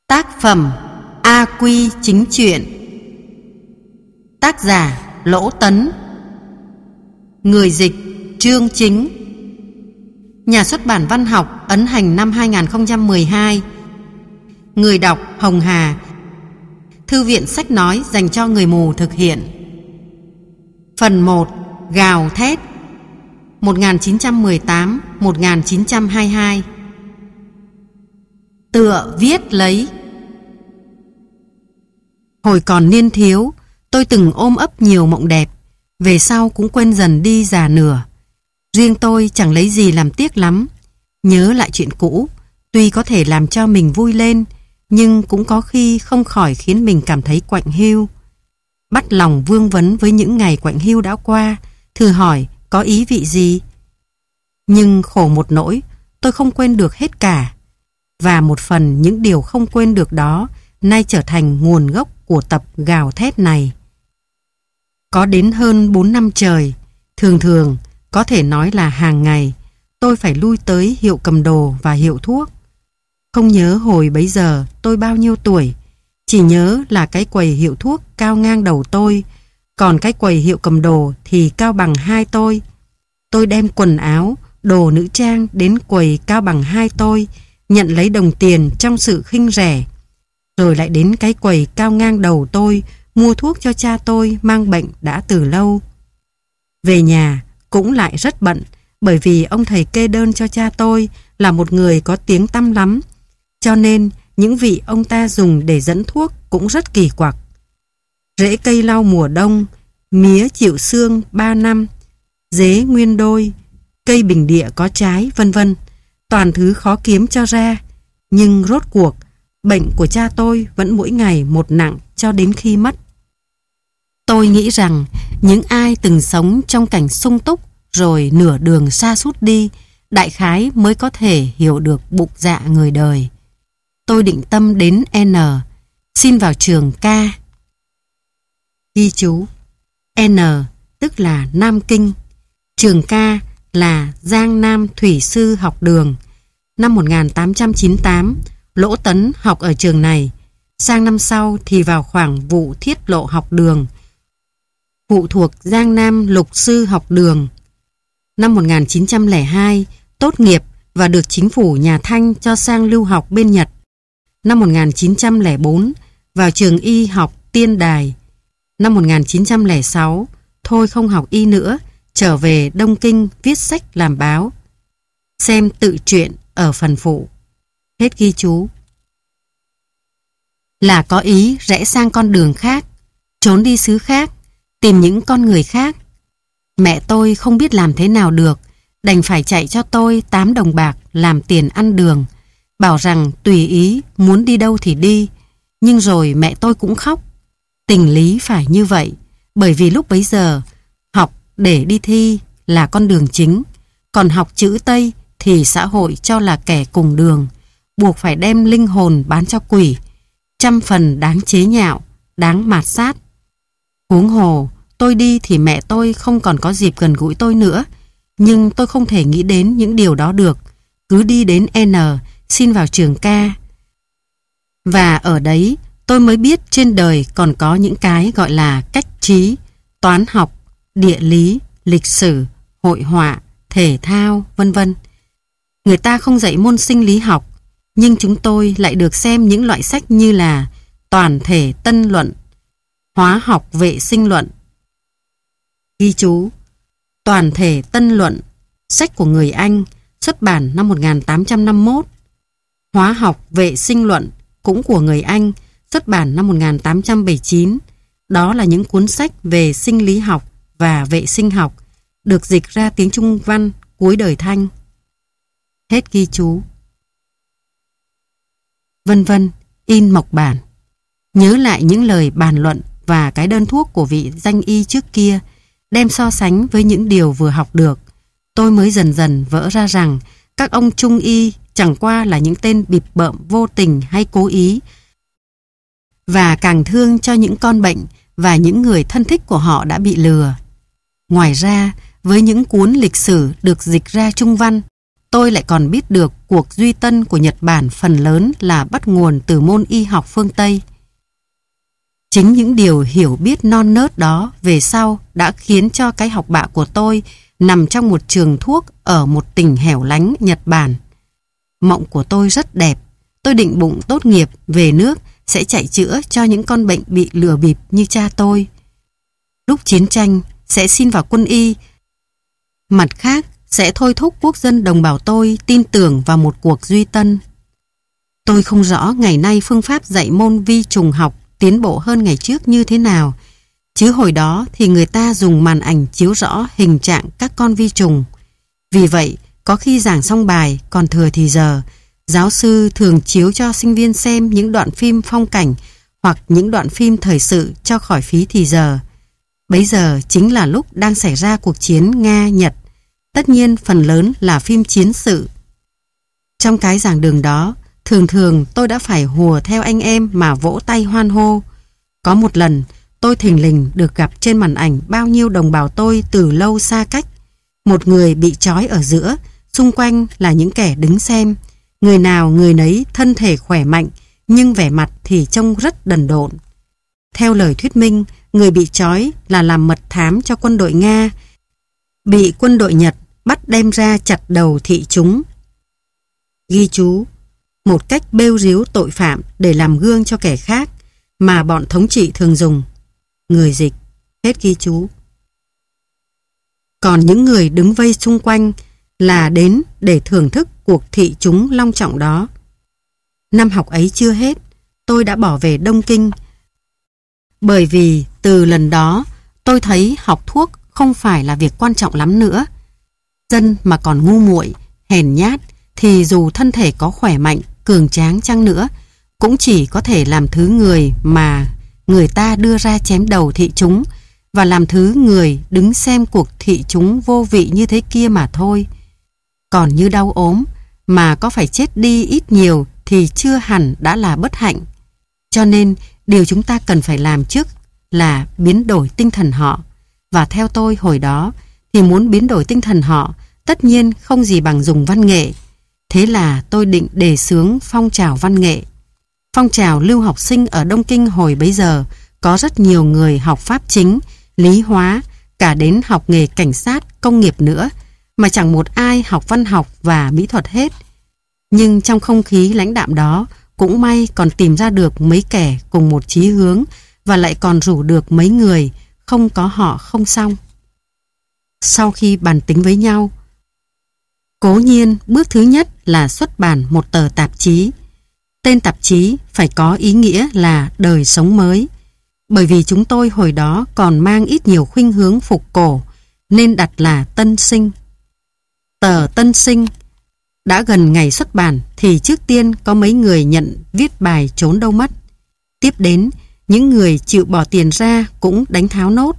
Tác phẩm A Quy Chính Truyện. Tác giả Lỗ Tấn. Người dịch Trương Chính. Nhà xuất bản Văn học ấn hành năm 2012. Người đọc Hồng Hà. Thư viện sách nói dành cho người mù thực hiện. Phần 1. Gào thét 1918-1922. Tựa viết lấy. Hồi còn niên thiếu, tôi từng ôm ấp nhiều mộng đẹp, về sau cũng quên dần đi già nửa. Riêng tôi chẳng lấy gì làm tiếc lắm. Nhớ lại chuyện cũ, tuy có thể làm cho mình vui lên, nhưng cũng có khi không khỏi khiến mình cảm thấy quạnh hiu. Bắt lòng vương vấn với những ngày quạnh hiu đã qua, thử hỏi có ý vị gì. Nhưng khổ một nỗi, tôi không quên được hết cả. Và một phần những điều không quên được đó nay trở thành nguồn gốc của tập gào thét này. Có đến hơn 4 năm trời, thường có thể nói là hàng ngày, tôi phải lui tới hiệu cầm đồ và hiệu thuốc. Không nhớ hồi bấy giờ tôi bao nhiêu tuổi, chỉ nhớ là cái quầy hiệu thuốc cao ngang đầu tôi, còn cái quầy hiệu cầm đồ thì cao bằng hai tôi. Tôi đem quần áo, đồ nữ trang đến quầy cao bằng hai tôi, nhận lấy đồng tiền trong sự khinh rẻ, rồi lại đến cái quầy cao ngang đầu tôi mua thuốc cho cha tôi mang bệnh đã từ lâu. Về nhà cũng lại rất bận, bởi vì ông thầy kê đơn cho cha tôi là một người có tiếng tăm lắm, cho nên những vị ông ta dùng để dẫn thuốc cũng rất kỳ quặc. Rễ cây lau mùa đông, mía chịu sương 3 năm, dế nguyên đôi, cây bình địa có trái, vân vân. Toàn thứ khó kiếm cho ra, nhưng rốt cuộc bệnh của cha tôi vẫn mỗi ngày một nặng cho đến khi mất. Tôi nghĩ rằng những ai từng sống trong cảnh sung túc rồi nửa đường sa sút đi, đại khái mới có thể hiểu được bụng dạ người đời. Tôi định tâm đến N, xin vào trường K. Ghi chú: N tức là Nam Kinh, trường K là Giang Nam Thủy Sư Học Đường. Năm 1898, Lỗ Tấn học ở trường này. Sang năm sau thì vào khoảng vụ Thiết Lộ Học Đường, phụ thuộc Giang Nam Lục Sư Học Đường. Năm 1902, tốt nghiệp và được chính phủ nhà Thanh cho sang lưu học bên Nhật. Năm 1904, vào trường y học Tiên Đài. Năm 1906, thôi không học y nữa, trở về Đông Kinh viết sách làm báo. Xem tự truyện ở phần phụ. Hết ghi chú. Là có ý rẽ sang con đường khác, trốn đi xứ khác, tìm những con người khác. Mẹ tôi không biết làm thế nào được, đành phải chạy cho tôi 8 đồng bạc làm tiền ăn đường, bảo rằng tùy ý, muốn đi đâu thì đi. Nhưng rồi mẹ tôi cũng khóc. Tình lý phải như vậy, bởi vì lúc bấy giờ học để đi thi là con đường chính, còn học chữ Tây thì xã hội cho là kẻ cùng đường, buộc phải đem linh hồn bán cho quỷ, trăm phần đáng chế nhạo, đáng mạt sát. Huống hồ tôi đi thì mẹ tôi không còn có dịp gần gũi tôi nữa, nhưng tôi không thể nghĩ đến những điều đó được, cứ đi đến N xin vào trường K. Và ở đấy tôi mới biết trên đời còn có những cái gọi là cách trí, toán học, địa lý, lịch sử, hội họa, thể thao, vân vân. Người ta không dạy môn sinh lý học, nhưng chúng tôi lại được xem những loại sách như là toàn thể tân luận, hóa học vệ sinh luận. Ghi chú: toàn thể tân luận, sách của người Anh, xuất bản năm 1851. Hóa học vệ sinh luận, cũng của người Anh, xuất bản năm 1879. Đó là những cuốn sách về sinh lý học và vệ sinh học, được dịch ra tiếng Trung văn cuối đời Thanh. Hết ghi chú. Vân vân, in mộc bản. Nhớ lại những lời bàn luận và cái đơn thuốc của vị danh y trước kia, đem so sánh với những điều vừa học được, tôi mới dần dần vỡ ra rằng các ông trung y chẳng qua là những tên bịp bợm vô tình hay cố ý, và càng thương cho những con bệnh và những người thân thích của họ đã bị lừa. Ngoài ra, với những cuốn lịch sử được dịch ra Trung văn, tôi lại còn biết được cuộc duy tân của Nhật Bản phần lớn là bắt nguồn từ môn y học phương Tây. Chính những điều hiểu biết non nớt đó về sau đã khiến cho cái học bạ của tôi nằm trong một trường thuốc ở một tỉnh hẻo lánh Nhật Bản. Mộng của tôi rất đẹp. Tôi định bụng tốt nghiệp về nước sẽ chạy chữa cho những con bệnh bị lừa bịp như cha tôi. Lúc chiến tranh sẽ xin vào quân y. Mặt khác sẽ thôi thúc quốc dân đồng bào tôi tin tưởng vào một cuộc duy tân. Tôi không rõ ngày nay phương pháp dạy môn vi trùng học tiến bộ hơn ngày trước như thế nào, chứ hồi đó thì người ta dùng màn ảnh chiếu rõ hình trạng các con vi trùng. Vì vậy, có khi giảng xong bài còn thừa thì giờ, giáo sư thường chiếu cho sinh viên xem những đoạn phim phong cảnh hoặc những đoạn phim thời sự cho khỏi phí thì giờ. Bấy giờ chính là lúc đang xảy ra cuộc chiến Nga-Nhật. Tất nhiên phần lớn là phim chiến sự. Trong cái giảng đường đó, thường thường tôi đã phải hùa theo anh em mà vỗ tay hoan hô. Có một lần, tôi thình lình được gặp trên màn ảnh bao nhiêu đồng bào tôi từ lâu xa cách. Một người bị trói ở giữa, xung quanh là những kẻ đứng xem. Người nào người nấy thân thể khỏe mạnh, nhưng vẻ mặt thì trông rất đần độn. Theo lời thuyết minh, người bị trói là làm mật thám cho quân đội Nga, bị quân đội Nhật bắt đem ra chặt đầu thị chúng. Ghi chú: một cách bêu ríu tội phạm để làm gương cho kẻ khác mà bọn thống trị thường dùng. Người dịch. Hết ghi chú. Còn những người đứng vây xung quanh là đến để thưởng thức cuộc thị chúng long trọng đó. Năm học ấy chưa hết, tôi đã bỏ về Đông Kinh. Bởi vì từ lần đó tôi thấy học thuốc không phải là việc quan trọng lắm nữa. Dân mà còn ngu muội, hèn nhát thì dù thân thể có khỏe mạnh, cường tráng chăng nữa, cũng chỉ có thể làm thứ người mà người ta đưa ra chém đầu thị chúng và làm thứ người đứng xem cuộc thị chúng vô vị như thế kia mà thôi. Còn như đau ốm mà có phải chết đi ít nhiều thì chưa hẳn đã là bất hạnh. Cho nên điều chúng ta cần phải làm trước là biến đổi tinh thần họ. Và theo tôi hồi đó thì muốn biến đổi tinh thần họ tất nhiên không gì bằng dùng văn nghệ. Thế là tôi định đề xướng phong trào văn nghệ. Phong trào lưu học sinh ở Đông Kinh hồi bấy giờ có rất nhiều người học pháp chính, lý hóa, cả đến học nghề cảnh sát, công nghiệp nữa, mà chẳng một ai học văn học và mỹ thuật hết. Nhưng trong không khí lãnh đạm đó, cũng may còn tìm ra được mấy kẻ cùng một chí hướng và lại còn rủ được mấy người, không có họ không xong. Sau khi bàn tính với nhau, cố nhiên bước thứ nhất là xuất bản một tờ tạp chí. Tên tạp chí phải có ý nghĩa là đời sống mới. Bởi vì chúng tôi hồi đó còn mang ít nhiều khuynh hướng phục cổ, nên đặt là Tân Sinh. Tờ Tân Sinh đã gần ngày xuất bản thì trước tiên có mấy người nhận viết bài trốn đâu mất. Tiếp đến, những người chịu bỏ tiền ra cũng đánh tháo nốt.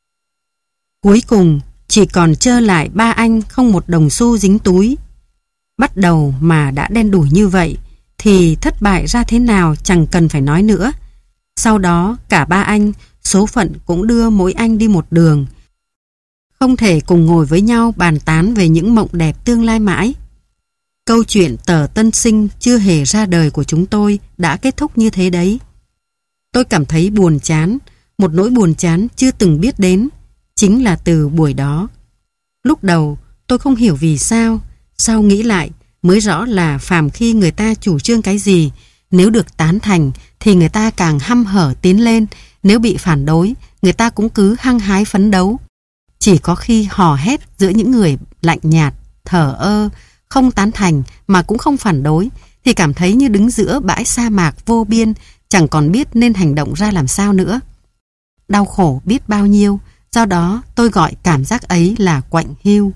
Cuối cùng, chỉ còn trơ lại ba anh không một đồng xu dính túi. Bắt đầu mà đã đen đủi như vậy thì thất bại ra thế nào chẳng cần phải nói nữa. Sau đó cả ba anh, số phận cũng đưa mỗi anh đi một đường. Không thể cùng ngồi với nhau bàn tán về những mộng đẹp tương lai mãi. Câu chuyện tờ Tân Sinh chưa hề ra đời của chúng tôi đã kết thúc như thế đấy. Tôi cảm thấy buồn chán, một nỗi buồn chán chưa từng biết đến, chính là từ buổi đó. Lúc đầu tôi không hiểu vì sao, sau nghĩ lại mới rõ là phàm khi người ta chủ trương cái gì, nếu được tán thành thì người ta càng hăm hở tiến lên, nếu bị phản đối, người ta cũng cứ hăng hái phấn đấu. Chỉ có khi hò hét giữa những người lạnh nhạt, thờ ơ, không tán thành mà cũng không phản đối, thì cảm thấy như đứng giữa bãi sa mạc vô biên, chẳng còn biết nên hành động ra làm sao nữa. Đau khổ biết bao nhiêu, do đó tôi gọi cảm giác ấy là quạnh hiu.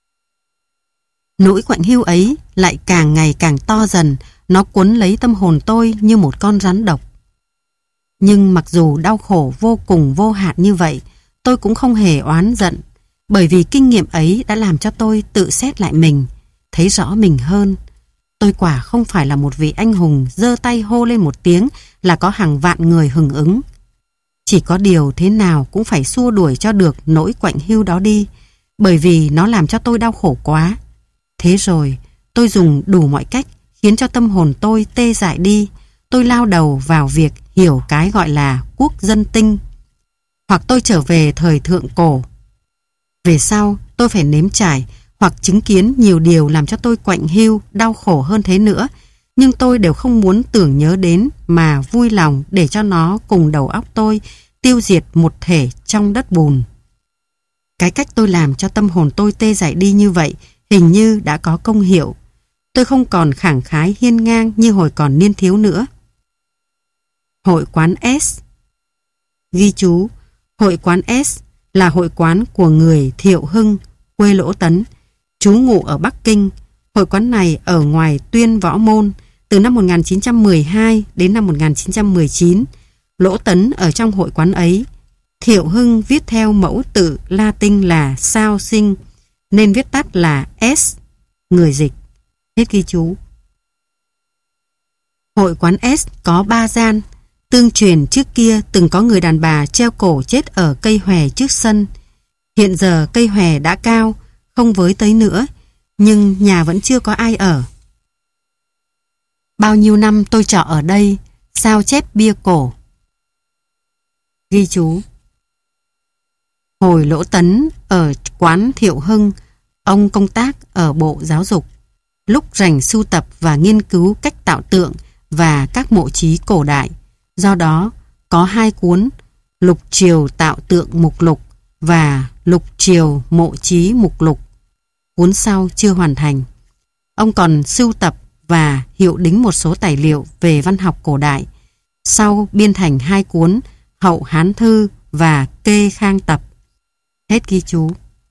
Nỗi quạnh hiu ấy lại càng ngày càng to dần, nó quấn lấy tâm hồn tôi như một con rắn độc. Nhưng mặc dù đau khổ vô cùng vô hạn như vậy, tôi cũng không hề oán giận, bởi vì kinh nghiệm ấy đã làm cho tôi tự xét lại mình, thấy rõ mình hơn. Tôi quả không phải là một vị anh hùng giơ tay hô lên một tiếng là có hàng vạn người hưởng ứng. Chỉ có điều thế nào cũng phải xua đuổi cho được nỗi quạnh hiu đó đi, bởi vì nó làm cho tôi đau khổ quá. Thế rồi, Tôi dùng đủ mọi cách khiến cho tâm hồn tôi tê dại đi. Tôi lao đầu vào việc hiểu cái gọi là quốc dân tinh. Hoặc tôi trở về thời thượng cổ. Về sau, tôi phải nếm trải hoặc chứng kiến nhiều điều làm cho tôi quạnh hiu, đau khổ hơn thế nữa. Nhưng tôi đều không muốn tưởng nhớ đến mà vui lòng để cho nó cùng đầu óc tôi tiêu diệt một thể trong đất bùn. Cái cách tôi làm cho tâm hồn tôi tê dại đi như vậy hình như đã có công hiệu. Tôi không còn khẳng khái hiên ngang như hồi còn niên thiếu nữa. Hội quán S. Ghi chú, hội quán S là hội quán của người Thiệu Hưng, quê Lỗ Tấn, trú ngụ ở Bắc Kinh. Hội quán này ở ngoài Tuyên Võ Môn từ năm 1912 đến năm 1919. Lỗ Tấn ở trong hội quán ấy. Thiệu Hưng viết theo mẫu tự Latin là sao sinh, nên viết tắt là S, người dịch. Hết ghi chú. Hội quán S có 3 gian. Tương truyền trước kia từng có người đàn bà treo cổ chết ở cây hòe trước sân. Hiện giờ cây hòe đã cao, không với tới nữa, nhưng nhà vẫn chưa có ai ở. Bao nhiêu năm tôi trọ ở đây, sao chép bia cổ. Ghi chú. Hồi Lỗ Tấn ở quán Thiệu Hưng, ông công tác ở Bộ Giáo dục. Lúc rảnh sưu tập và nghiên cứu cách tạo tượng và các mộ chí cổ đại. Do đó, có 2 cuốn Lục Triều Tạo Tượng Mục Lục và Lục Triều Mộ Chí Mục Lục. Cuốn sau chưa hoàn thành. Ông còn sưu tập và hiệu đính một số tài liệu về văn học cổ đại. Sau biên thành 2 cuốn Hậu Hán Thư và Kê Khang Tập. Hết ghi chú.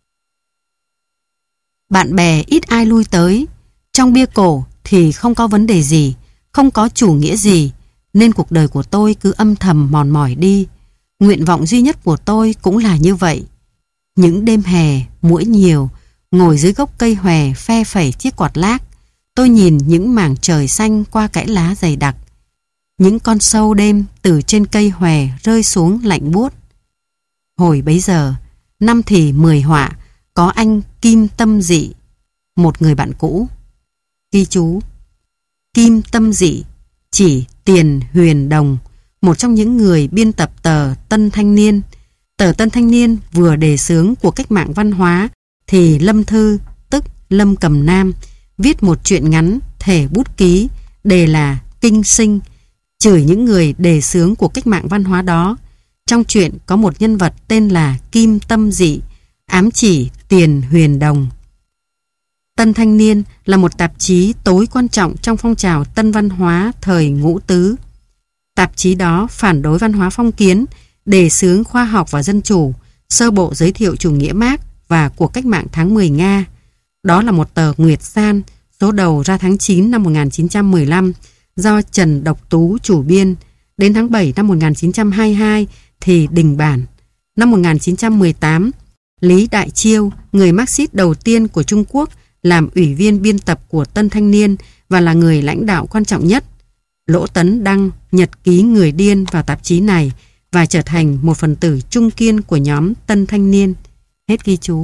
Bạn bè ít ai lui tới. Trong bia cổ thì không có vấn đề gì, không có chủ nghĩa gì, nên cuộc đời của tôi cứ âm thầm mòn mỏi đi. Nguyện vọng duy nhất của tôi cũng là như vậy. Những đêm hè, muỗi nhiều, ngồi dưới gốc cây hòe phe phẩy chiếc quạt lác, tôi nhìn những mảng trời xanh qua kẽ lá dày đặc. Những con sâu đêm từ trên cây hòe rơi xuống lạnh buốt. Hồi bấy giờ, năm thì 10 họa, có anh Kim Tâm Dị, một người bạn cũ. Ghi chú. Kim Tâm Dị chỉ Tiền Huyền Đồng, một trong những người biên tập tờ Tân Thanh Niên. Tờ Tân Thanh Niên vừa đề xướng của cách mạng văn hóa thì Lâm Thư, tức Lâm Cầm Nam, viết một truyện ngắn thể bút ký, đề là Kinh Sinh, chửi những người đề xướng của cách mạng văn hóa đó. Trong truyện có một nhân vật tên là Kim Tâm Dị, ám chỉ Tiền Huyền Đồng. Tân Thanh Niên là một tạp chí tối quan trọng trong phong trào tân văn hóa thời Ngũ Tứ. Tạp chí đó phản đối văn hóa phong kiến, đề xướng khoa học và dân chủ, sơ bộ giới thiệu chủ nghĩa Mác và cuộc cách mạng tháng 10 Nga. Đó là một tờ Nguyệt San, số đầu ra tháng 9 năm 1915, do Trần Độc Tú chủ biên. Đến tháng 7 năm 1922 thì đình bản. Năm 1918, Lý Đại Chiêu, người Marxist đầu tiên của Trung Quốc, làm ủy viên biên tập của Tân Thanh Niên và là người lãnh đạo quan trọng nhất. Lỗ Tấn đăng nhật ký người điên vào tạp chí này và trở thành một phần tử trung kiên của nhóm Tân Thanh Niên. Hết ghi chú.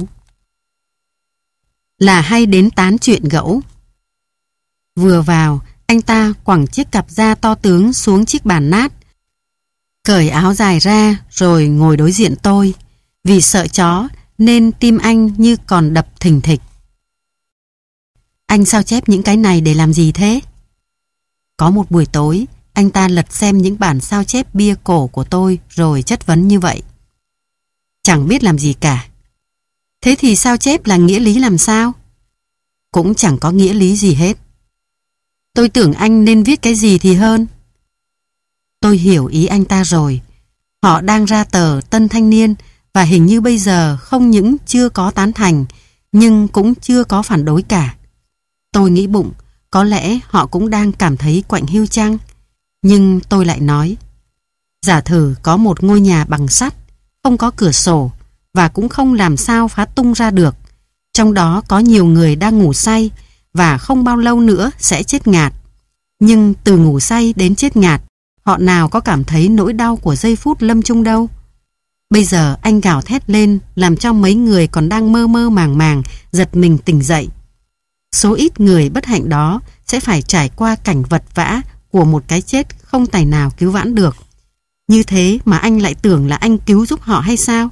Là hay đến tán chuyện gẫu. Vừa vào, anh ta quẳng chiếc cặp da to tướng xuống chiếc bàn nát, cởi áo dài ra rồi ngồi đối diện tôi. Vì sợ chó nên tim anh như còn đập thình thịch. Anh sao chép những cái này để làm gì thế? Có một buổi tối, anh ta lật xem những bản sao chép bia cổ của tôi rồi chất vấn như vậy. Chẳng biết làm gì cả. Thế thì sao chép là nghĩa lý làm sao? Cũng chẳng có nghĩa lý gì hết. Tôi tưởng anh nên viết cái gì thì hơn. Tôi hiểu ý anh ta rồi. Họ đang ra tờ Tân Thanh Niên và hình như bây giờ không những chưa có tán thành nhưng cũng chưa có phản đối cả. Tôi nghĩ bụng, có lẽ họ cũng đang cảm thấy quạnh hiu chăng. Nhưng tôi lại nói, giả thử có một ngôi nhà bằng sắt, không có cửa sổ và cũng không làm sao phá tung ra được. Trong đó có nhiều người đang ngủ say và không bao lâu nữa sẽ chết ngạt. Nhưng từ ngủ say đến chết ngạt, họ nào có cảm thấy nỗi đau của giây phút lâm chung đâu. Bây giờ anh gào thét lên làm cho mấy người còn đang mơ mơ màng màng giật mình tỉnh dậy. Số ít người bất hạnh đó sẽ phải trải qua cảnh vật vã của một cái chết không tài nào cứu vãn được. Như thế mà anh lại tưởng là anh cứu giúp họ hay sao?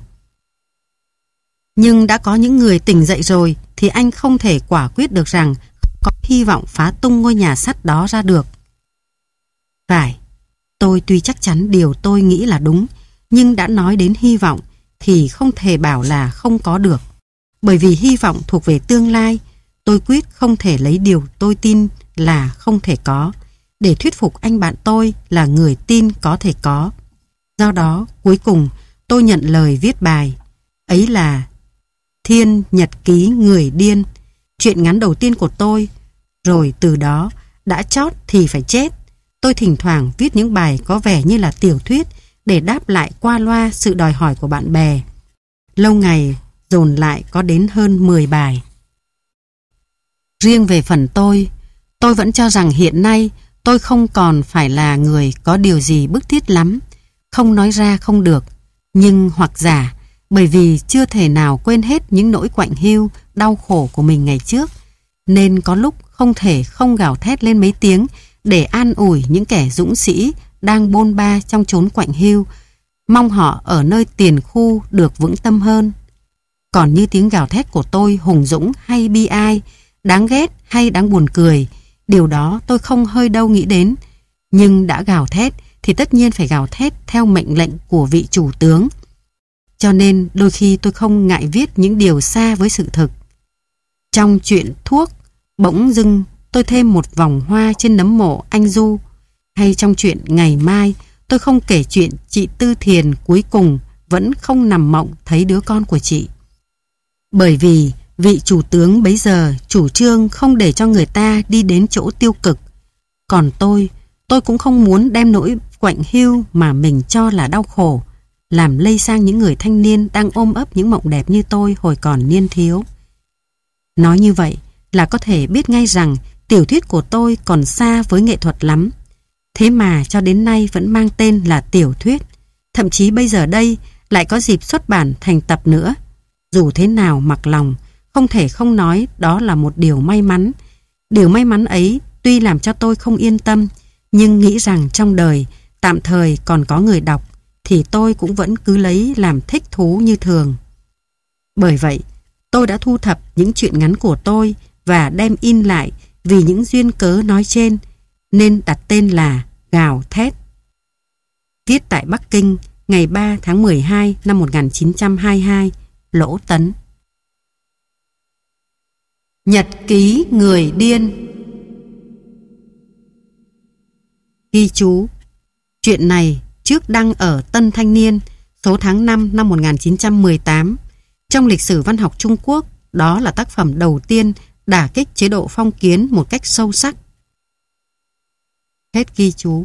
Nhưng đã có những người tỉnh dậy rồi thì anh không thể quả quyết được rằng có hy vọng phá tung ngôi nhà sắt đó ra được. Phải, tôi tuy chắc chắn điều tôi nghĩ là đúng, nhưng đã nói đến hy vọng thì không thể bảo là không có được. Bởi vì hy vọng thuộc về tương lai, tôi quyết không thể lấy điều tôi tin là không thể có, để thuyết phục anh bạn tôi là người tin có thể có. Do đó, cuối cùng, tôi nhận lời viết bài. Ấy là Thiên Nhật Ký Người Điên, chuyện ngắn đầu tiên của tôi. Rồi từ đó, đã chót thì phải chết. Tôi thỉnh thoảng viết những bài có vẻ như là tiểu thuyết để đáp lại qua loa sự đòi hỏi của bạn bè. Lâu ngày, dồn lại có đến hơn 10 bài. Riêng về phần tôi vẫn cho rằng hiện nay tôi không còn phải là người có điều gì bức thiết lắm, không nói ra không được, nhưng hoặc giả bởi vì chưa thể nào quên hết những nỗi quạnh hiu, đau khổ của mình ngày trước, nên có lúc không thể không gào thét lên mấy tiếng để an ủi những kẻ dũng sĩ đang bôn ba trong chốn quạnh hiu, mong họ ở nơi tiền khu được vững tâm hơn. Còn như tiếng gào thét của tôi hùng dũng hay bi ai, đáng ghét hay đáng buồn cười, điều đó tôi không hơi đâu nghĩ đến. Nhưng đã gào thét thì tất nhiên phải gào thét theo mệnh lệnh của vị chủ tướng. Cho nên đôi khi tôi không ngại viết những điều xa với sự thực. Trong chuyện thuốc, bỗng dưng tôi thêm một vòng hoa trên nấm mộ anh Du. Hay trong chuyện ngày mai, tôi không kể chuyện chị Tư Thiền cuối cùng vẫn không nằm mộng thấy đứa con của chị. Bởi vì vị chủ tướng bấy giờ chủ trương không để cho người ta đi đến chỗ tiêu cực. Còn tôi cũng không muốn đem nỗi quạnh hiu mà mình cho là đau khổ làm lây sang những người thanh niên đang ôm ấp những mộng đẹp như tôi hồi còn niên thiếu. Nói như vậy là có thể biết ngay rằng tiểu thuyết của tôi còn xa với nghệ thuật lắm. Thế mà cho đến nay vẫn mang tên là tiểu thuyết. Thậm chí bây giờ đây lại có dịp xuất bản thành tập nữa. Dù thế nào mặc lòng, không thể không nói đó là một điều may mắn. Điều may mắn ấy tuy làm cho tôi không yên tâm, nhưng nghĩ rằng trong đời tạm thời còn có người đọc thì tôi cũng vẫn cứ lấy làm thích thú như thường. Bởi vậy, tôi đã thu thập những chuyện ngắn của tôi và đem in lại vì những duyên cớ nói trên, nên đặt tên là Gào Thét. Viết tại Bắc Kinh ngày 3 tháng 12 năm 1922, Lỗ Tấn. Nhật ký người điên. Ghi chú: chuyện này trước đăng ở Tân Thanh Niên số tháng 5 năm 1918. Trong lịch sử văn học Trung Quốc, đó là tác phẩm đầu tiên đả kích chế độ phong kiến một cách sâu sắc. Hết ghi chú.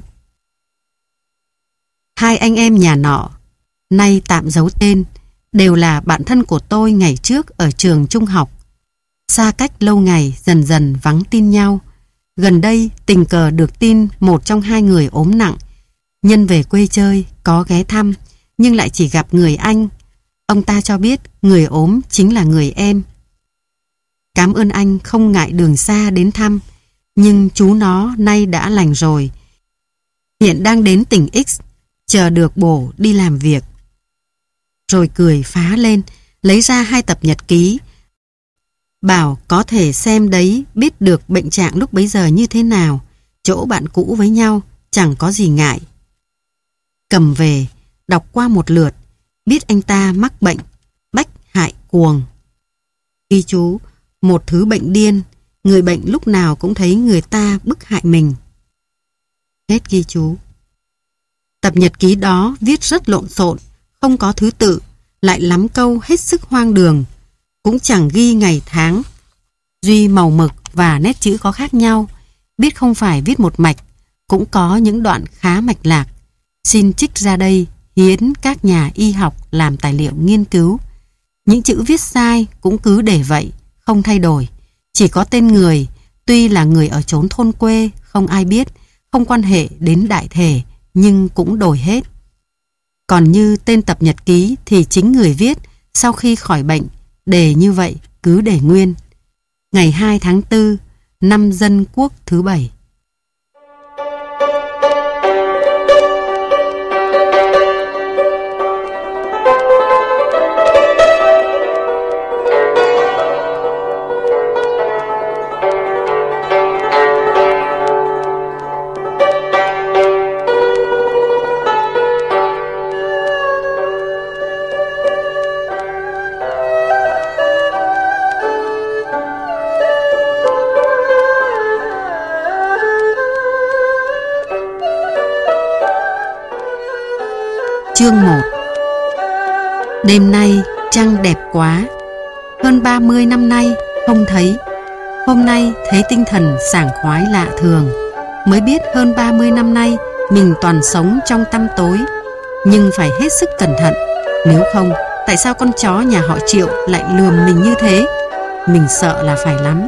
Hai anh em nhà nọ, nay tạm giấu tên, đều là bạn thân của tôi ngày trước ở trường trung học. Xa cách lâu ngày dần dần vắng tin nhau. Gần đây tình cờ được tin một trong hai người ốm nặng. Nhân về quê chơi có ghé thăm, nhưng lại chỉ gặp người anh. Ông ta cho biết người ốm chính là người em. Cảm ơn anh không ngại đường xa đến thăm, nhưng chú nó nay đã lành rồi. Hiện đang đến tỉnh X, chờ được bổ đi làm việc. Rồi cười phá lên, lấy ra 2 tập nhật ký. Bảo có thể xem đấy, biết được bệnh trạng lúc bấy giờ như thế nào. Chỗ bạn cũ với nhau, chẳng có gì ngại. Cầm về, đọc qua một lượt, biết anh ta mắc bệnh bách hại cuồng. Ghi chú: một thứ bệnh điên, người bệnh lúc nào cũng thấy người ta bức hại mình. Hết ghi chú. Tập nhật ký đó viết rất lộn xộn, không có thứ tự, lại lắm câu hết sức hoang đường, cũng chẳng ghi ngày tháng, duy màu mực và nét chữ có khác nhau, biết không phải viết một mạch, cũng có những đoạn khá mạch lạc. Xin trích ra đây hiến các nhà y học làm tài liệu nghiên cứu. Những chữ viết sai cũng cứ để vậy, không thay đổi, chỉ có tên người, tuy là người ở chốn thôn quê, không ai biết, không quan hệ đến đại thể, nhưng cũng đổi hết. Còn như tên tập nhật ký thì chính người viết sau khi khỏi bệnh, đề như vậy cứ để nguyên. ngày 2 tháng 4 năm Dân Quốc thứ 7. Chương 1. Đêm nay trăng đẹp quá. Hơn 30 năm nay không thấy. Hôm nay thấy tinh thần sảng khoái lạ thường. Mới biết hơn 30 năm nay mình toàn sống trong tăm tối. Nhưng phải hết sức cẩn thận. Nếu không, tại sao con chó nhà họ Triệu lại lườm mình như thế? Mình sợ là phải lắm.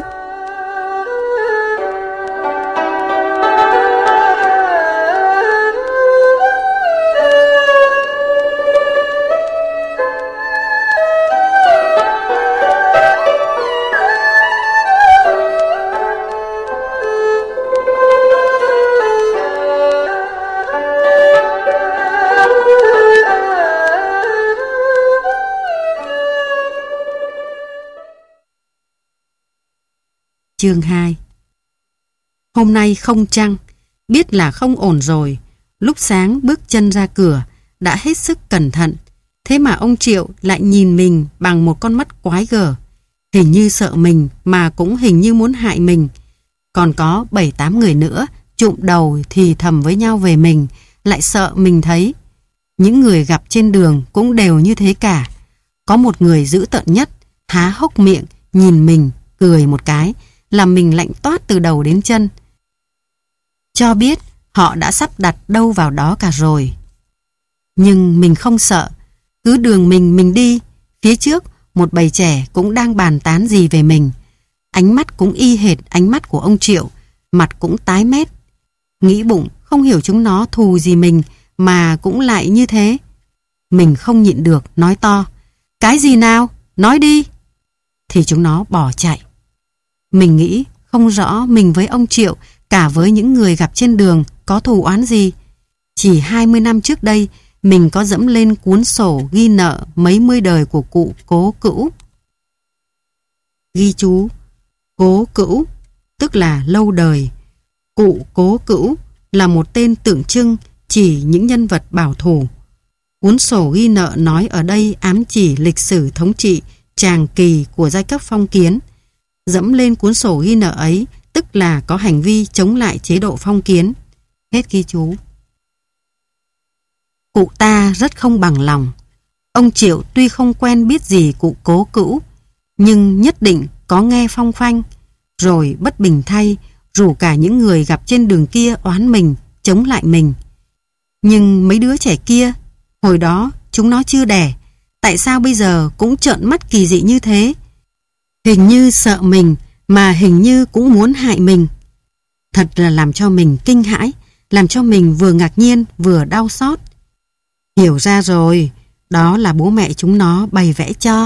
Chương 2. Hôm nay không trăng, biết là không ổn rồi. Lúc sáng bước chân ra cửa, đã hết sức cẩn thận. Thế mà ông Triệu lại nhìn mình bằng một con mắt quái gở. Hình như sợ mình mà cũng hình như muốn hại mình. Còn có 7-8 người nữa chụm đầu thì thầm với nhau về mình, lại sợ mình thấy. Những người gặp trên đường cũng đều như thế cả. Có một người dữ tợn nhất, há hốc miệng, nhìn mình, cười một cái, làm mình lạnh toát từ đầu đến chân. Cho biết họ đã sắp đặt đâu vào đó cả rồi. Nhưng mình không sợ. Cứ đường mình đi. Phía trước một bầy trẻ cũng đang bàn tán gì về mình. Ánh mắt cũng y hệt ánh mắt của ông Triệu. Mặt cũng tái mét. Nghĩ bụng không hiểu chúng nó thù gì mình mà cũng lại như thế. Mình không nhịn được nói to: Cái gì nào? Nói đi. Thì chúng nó bỏ chạy. Mình nghĩ không rõ mình với ông Triệu, cả với những người gặp trên đường có thù oán gì. Chỉ 20 năm trước đây, mình có dẫm lên cuốn sổ ghi nợ mấy mươi đời của cụ Cố Cữu. Ghi chú: Cố Cữu, tức là lâu đời. Cụ Cố Cữu là một tên tượng trưng chỉ những nhân vật bảo thủ. Cuốn sổ ghi nợ nói ở đây ám chỉ lịch sử thống trị tràng kỳ của giai cấp phong kiến. Dẫm lên cuốn sổ ghi nợ ấy tức là có hành vi chống lại chế độ phong kiến. Hết ghi chú. Cụ ta rất không bằng lòng. Ông Triệu tuy không quen biết gì cụ Cố Cữu, nhưng nhất định có nghe phong phanh. Rồi bất bình thay rủ cả những người gặp trên đường kia oán mình, chống lại mình. Nhưng mấy đứa trẻ kia, hồi đó chúng nó chưa đẻ, tại sao bây giờ cũng trợn mắt kỳ dị như thế? Hình như sợ mình mà hình như cũng muốn hại mình. Thật là làm cho mình kinh hãi, làm cho mình vừa ngạc nhiên vừa đau xót. Hiểu ra rồi, đó là bố mẹ chúng nó bày vẽ cho.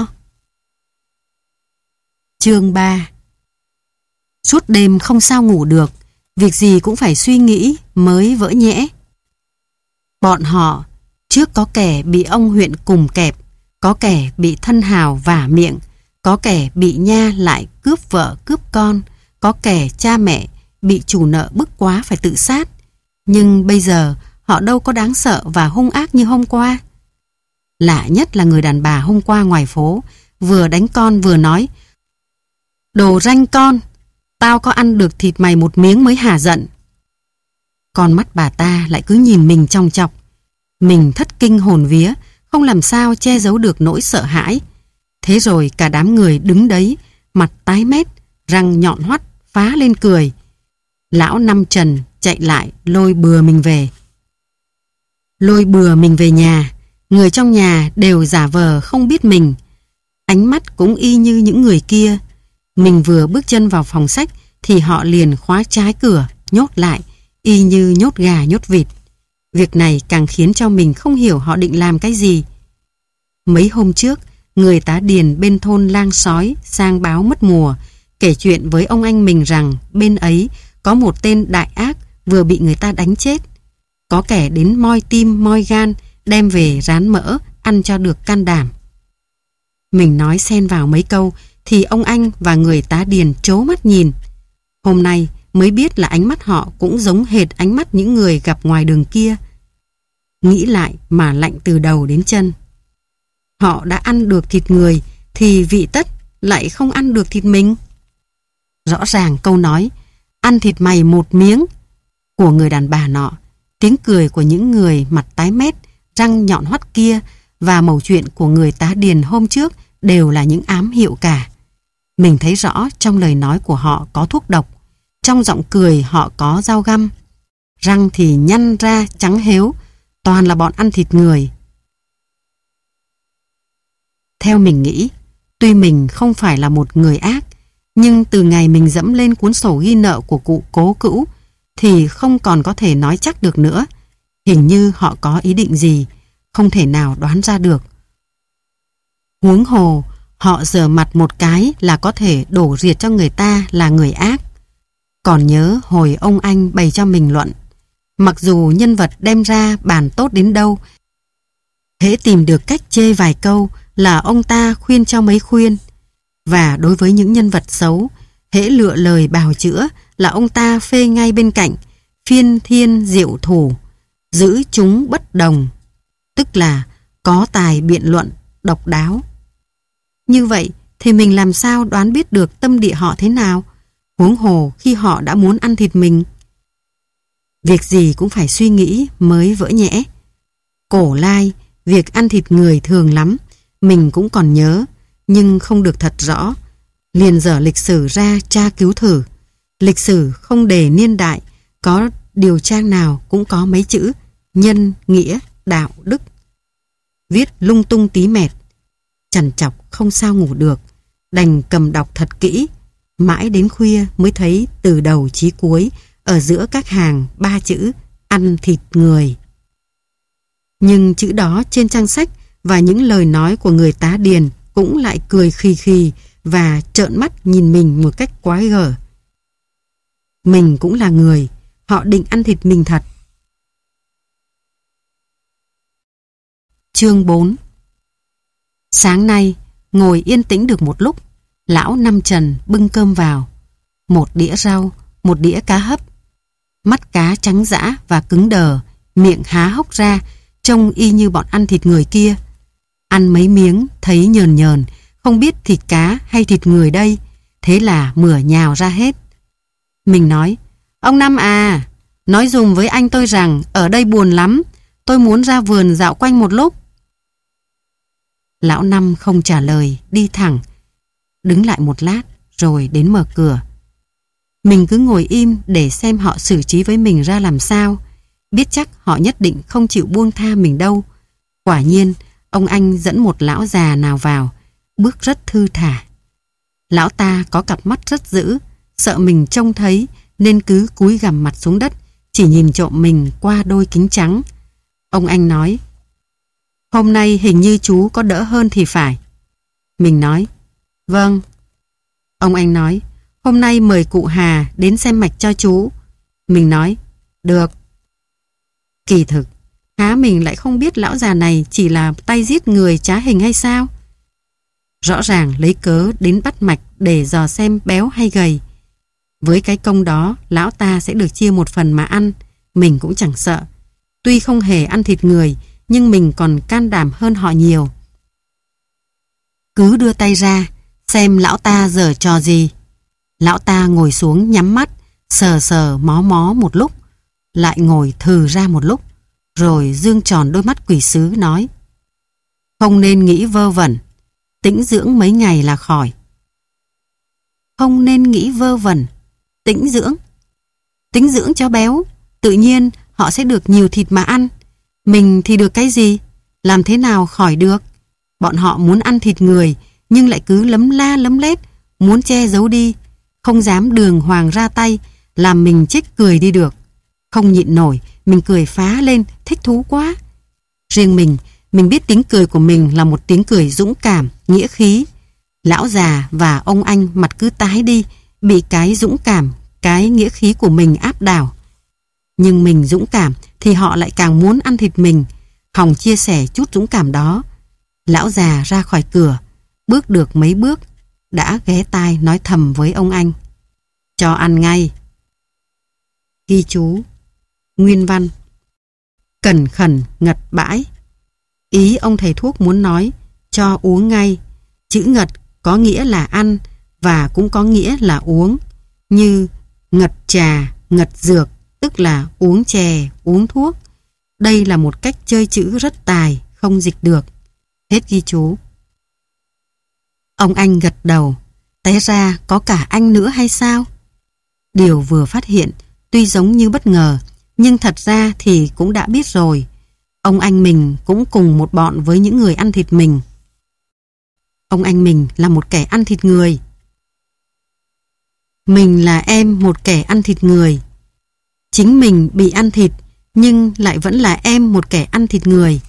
Chương 3. Suốt đêm không sao ngủ được, việc gì cũng phải suy nghĩ mới vỡ nhẽ. Bọn họ, trước có kẻ bị ông huyện cùng kẹp, có kẻ bị thân hào vả miệng, có kẻ bị nha lại cướp vợ cướp con, có kẻ cha mẹ bị chủ nợ bức quá phải tự sát. Nhưng bây giờ họ đâu có đáng sợ và hung ác như hôm qua. Lạ nhất là người đàn bà hôm qua ngoài phố vừa đánh con vừa nói: Đồ ranh con, tao có ăn được thịt mày một miếng mới hả giận. Con mắt bà ta lại cứ nhìn mình chòng chọc. Mình thất kinh hồn vía, không làm sao che giấu được nỗi sợ hãi. Thế rồi cả đám người đứng đấy, mặt tái mét, răng nhọn hoắt, phá lên cười. Lão Năm Trần chạy lại lôi bừa mình về. Lôi bừa mình về nhà, người trong nhà đều giả vờ không biết mình. Ánh mắt cũng y như những người kia. Mình vừa bước chân vào phòng sách thì họ liền khóa trái cửa, nhốt lại, y như nhốt gà nhốt vịt. Việc này càng khiến cho mình không hiểu họ định làm cái gì. Mấy hôm trước, người tá điền bên thôn Lang Sói sang báo mất mùa, kể chuyện với ông anh mình rằng bên ấy có một tên đại ác vừa bị người ta đánh chết. Có kẻ đến moi tim moi gan, đem về rán mỡ, ăn cho được can đảm. Mình nói xen vào mấy câu thì ông anh và người tá điền trố mắt nhìn. Hôm nay mới biết là ánh mắt họ cũng giống hệt ánh mắt những người gặp ngoài đường kia. Nghĩ lại mà lạnh từ đầu đến chân. Họ đã ăn được thịt người thì vị tất lại không ăn được thịt mình. Rõ ràng câu nói ăn thịt mày một miếng của người đàn bà nọ, tiếng cười của những người mặt tái mét, răng nhọn hoắt kia và mẩu chuyện của người tá điền hôm trước đều là những ám hiệu cả. Mình thấy rõ trong lời nói của họ có thuốc độc, trong giọng cười họ có dao găm. Răng thì nhăn ra trắng héo, toàn là bọn ăn thịt người. Theo mình nghĩ, tuy mình không phải là một người ác, nhưng từ ngày mình dẫm lên cuốn sổ ghi nợ của cụ Cố Cữu thì không còn có thể nói chắc được nữa. Hình như họ có ý định gì, không thể nào đoán ra được. Huống hồ, họ giở mặt một cái là có thể đổ diệt cho người ta là người ác. Còn nhớ hồi ông anh bày cho mình luận, mặc dù nhân vật đem ra bàn tốt đến đâu, hễ tìm được cách chê vài câu là ông ta khuyên cho mấy khuyên. Và đối với những nhân vật xấu, hễ lựa lời bào chữa là ông ta phê ngay bên cạnh, phiên thiên diệu thủ, giữ chúng bất đồng, tức là có tài biện luận độc đáo. Như vậy thì mình làm sao đoán biết được tâm địa họ thế nào, huống hồ khi họ đã muốn ăn thịt mình. Việc gì cũng phải suy nghĩ mới vỡ nhẽ. Cổ lai, việc ăn thịt người thường lắm, mình cũng còn nhớ, nhưng không được thật rõ. Liền dở lịch sử ra tra cứu thử. Lịch sử không đề niên đại, có điều trang nào cũng có mấy chữ nhân, nghĩa, đạo, đức. Viết lung tung tí mẹt, trằn trọc không sao ngủ được, đành cầm đọc thật kỹ. Mãi đến khuya mới thấy từ đầu chí cuối ở giữa các hàng 3 chữ ăn thịt người. Nhưng chữ đó trên trang sách và những lời nói của người tá điền cũng lại cười khì khì và trợn mắt nhìn mình một cách quái gở. Mình cũng là người, họ định ăn thịt mình thật. Chương 4. Sáng nay, ngồi yên tĩnh được một lúc, lão Năm Trần bưng cơm vào. Một đĩa rau, một đĩa cá hấp. Mắt cá trắng dã và cứng đờ, miệng há hốc ra, trông y như bọn ăn thịt người kia. Ăn mấy miếng, thấy nhờn nhờn, không biết thịt cá hay thịt người đây, thế là mửa nhào ra hết. Mình nói, ông Năm à, nói dùm với anh tôi rằng ở đây buồn lắm, tôi muốn ra vườn dạo quanh một lúc. Lão Năm không trả lời, đi thẳng, đứng lại một lát rồi đến mở cửa. Mình cứ ngồi im để xem họ xử trí với mình ra làm sao, biết chắc họ nhất định không chịu buông tha mình đâu. Quả nhiên, ông anh dẫn một lão già nào vào, bước rất thư thả. Lão ta có cặp mắt rất dữ, sợ mình trông thấy nên cứ cúi gằm mặt xuống đất, chỉ nhìn trộm mình qua đôi kính trắng. Ông anh nói, hôm nay hình như chú có đỡ hơn thì phải. Mình nói, vâng. Ông anh nói, hôm nay mời cụ Hà đến xem mạch cho chú. Mình nói, được. Kỳ thực, há mình lại không biết lão già này chỉ là tay giết người trá hình hay sao? Rõ ràng lấy cớ đến bắt mạch để dò xem béo hay gầy. Với cái công đó, lão ta sẽ được chia một phần mà ăn, mình cũng chẳng sợ. Tuy không hề ăn thịt người, nhưng mình còn can đảm hơn họ nhiều. Cứ đưa tay ra, xem lão ta giở trò gì. Lão ta ngồi xuống nhắm mắt, sờ sờ mó mó một lúc, lại ngồi thừ ra một lúc, rồi dương tròn đôi mắt quỷ sứ nói, không nên nghĩ vơ vẩn, tĩnh dưỡng mấy ngày là khỏi. Không nên nghĩ vơ vẩn, tĩnh dưỡng cho béo, tự nhiên họ sẽ được nhiều thịt mà ăn. Mình thì được cái gì? Làm thế nào khỏi được? Bọn họ muốn ăn thịt người, nhưng lại cứ lấm la lấm lét, muốn che giấu đi, không dám đường hoàng ra tay, làm mình chết cười đi được. Không nhịn nổi, mình cười phá lên, thích thú quá. Riêng mình biết tiếng cười của mình là một tiếng cười dũng cảm, nghĩa khí. Lão già và ông anh mặt cứ tái đi, bị cái dũng cảm, cái nghĩa khí của mình áp đảo. Nhưng mình dũng cảm thì họ lại càng muốn ăn thịt mình, hòng chia sẻ chút dũng cảm đó. Lão già ra khỏi cửa, bước được mấy bước, đã ghé tai nói thầm với ông anh. Cho ăn ngay. Ghi chú. Nguyên văn. Cẩn khẩn ngật bãi. Ý ông thầy thuốc muốn nói cho uống ngay. Chữ ngật có nghĩa là ăn và cũng có nghĩa là uống, như ngật trà, ngật dược, tức là uống chè, uống thuốc. Đây là một cách chơi chữ rất tài, không dịch được. Hết ghi chú. Ông anh gật đầu. Té ra có cả anh nữa hay sao? Điều vừa phát hiện tuy giống như bất ngờ, nhưng thật ra thì cũng đã biết rồi. Ông anh mình cũng cùng một bọn với những người ăn thịt mình. Ông anh mình là một kẻ ăn thịt người. Mình là em một kẻ ăn thịt người. Chính mình bị ăn thịt, nhưng lại vẫn là em một kẻ ăn thịt người.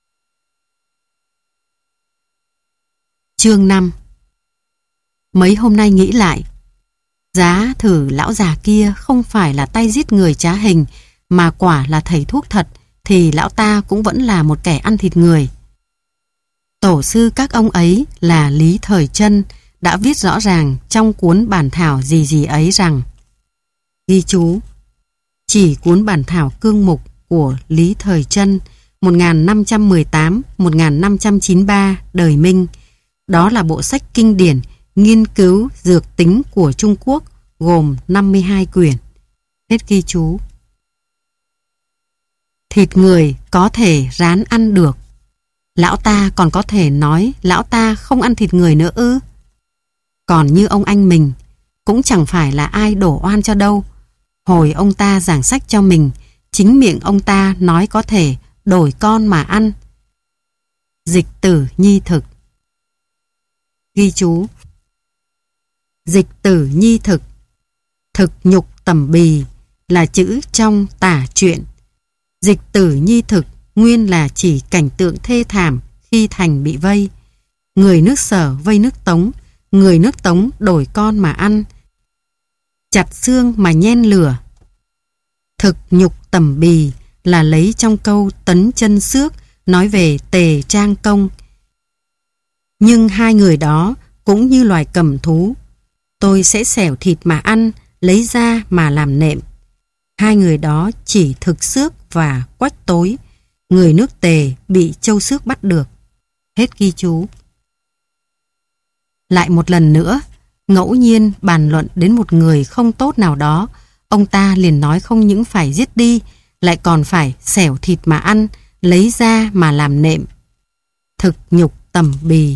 Chương 5. Mấy hôm nay nghĩ lại, giá thử lão già kia không phải là tay giết người trá hình, mà quả là thầy thuốc thật, thì lão ta cũng vẫn là một kẻ ăn thịt người. Tổ sư các ông ấy là Lý Thời Trân đã viết rõ ràng trong cuốn bản thảo gì gì ấy rằng, ghi chú, chỉ cuốn bản thảo cương mục của Lý Thời Trân 1518-1593 đời Minh, đó là bộ sách kinh điển nghiên cứu dược tính của Trung Quốc, gồm 52 quyển. Hết ghi chú. Thịt người có thể rán ăn được. Lão ta còn có thể nói lão ta không ăn thịt người nữa ư? Còn như ông anh mình, cũng chẳng phải là ai đổ oan cho đâu. Hồi ông ta giảng sách cho mình, chính miệng ông ta nói có thể đổi con mà ăn. Dịch tử nhi thực. Ghi chú. Dịch tử nhi thực. Thực nhục tẩm bì là chữ trong tả truyện. Dịch tử nhi thực nguyên là chỉ cảnh tượng thê thảm khi thành bị vây. Người nước Sở vây nước Tống, người nước Tống đổi con mà ăn. Chặt xương mà nhen lửa. Thực nhục tẩm bì là lấy trong câu Tấn Chân Xước nói về Tề Trang Công. Nhưng hai người đó cũng như loài cầm thú. Tôi sẽ xẻo thịt mà ăn, lấy da mà làm nệm. Hai người đó chỉ thực xước và quách tối. Người nước Tề bị châu xước bắt được. Hết ghi chú. Lại một lần nữa, ngẫu nhiên bàn luận đến một người không tốt nào đó, ông ta liền nói không những phải giết đi, lại còn phải xẻo thịt mà ăn, lấy da mà làm nệm. Thực nhục tẩm bì.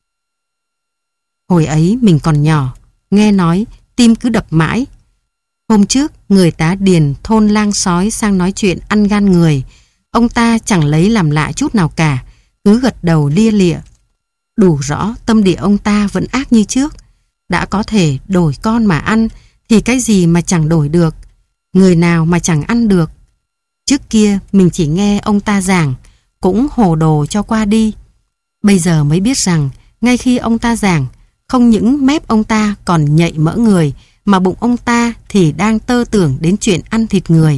Hồi ấy mình còn nhỏ, nghe nói tim cứ đập mãi. Hôm trước người tá điền thôn Lang Sói sang nói chuyện ăn gan người, ông ta chẳng lấy làm lạ chút nào cả, cứ gật đầu lia lịa. Đủ rõ tâm địa ông ta vẫn ác như trước. Đã có thể đổi con mà ăn thì cái gì mà chẳng đổi được, người nào mà chẳng ăn được. Trước kia mình chỉ nghe ông ta giảng, cũng hồ đồ cho qua đi. Bây giờ mới biết rằng ngay khi ông ta giảng, không những mép ông ta còn nhạy mỡ người, mà bụng ông ta thì đang tơ tưởng đến chuyện ăn thịt người.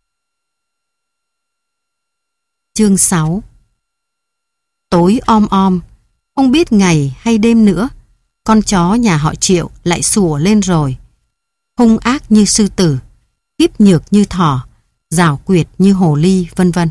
Chương 6. Tối om om, không biết ngày hay đêm nữa, con chó nhà họ Triệu lại sủa lên rồi. Hung ác như sư tử, khiếp nhược như thỏ, giảo quyệt như hồ ly, vân vân.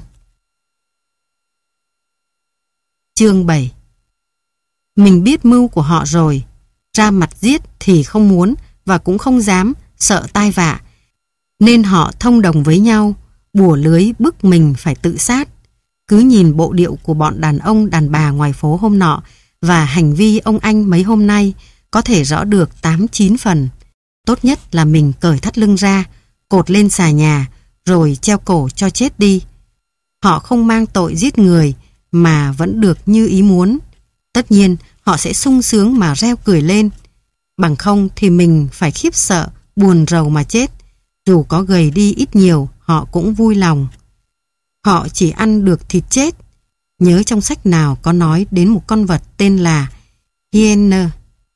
Chương 7. Mình biết mưu của họ rồi, ra mặt giết thì không muốn và cũng không dám, sợ tai vạ, nên họ thông đồng với nhau, bủa lưới bức mình phải tự sát. Cứ nhìn bộ điệu của bọn đàn ông đàn bà ngoài phố hôm nọ và hành vi ông anh mấy hôm nay, có thể rõ được 8-9 phần. Tốt nhất là mình cởi thắt lưng ra, cột lên xà nhà, rồi treo cổ cho chết đi. Họ không mang tội giết người mà vẫn được như ý muốn. Tất nhiên họ sẽ sung sướng mà reo cười lên. Bằng không thì mình phải khiếp sợ, buồn rầu mà chết. Dù có gầy đi ít nhiều, họ cũng vui lòng. Họ chỉ ăn được thịt chết. Nhớ trong sách nào có nói đến một con vật tên là hyena,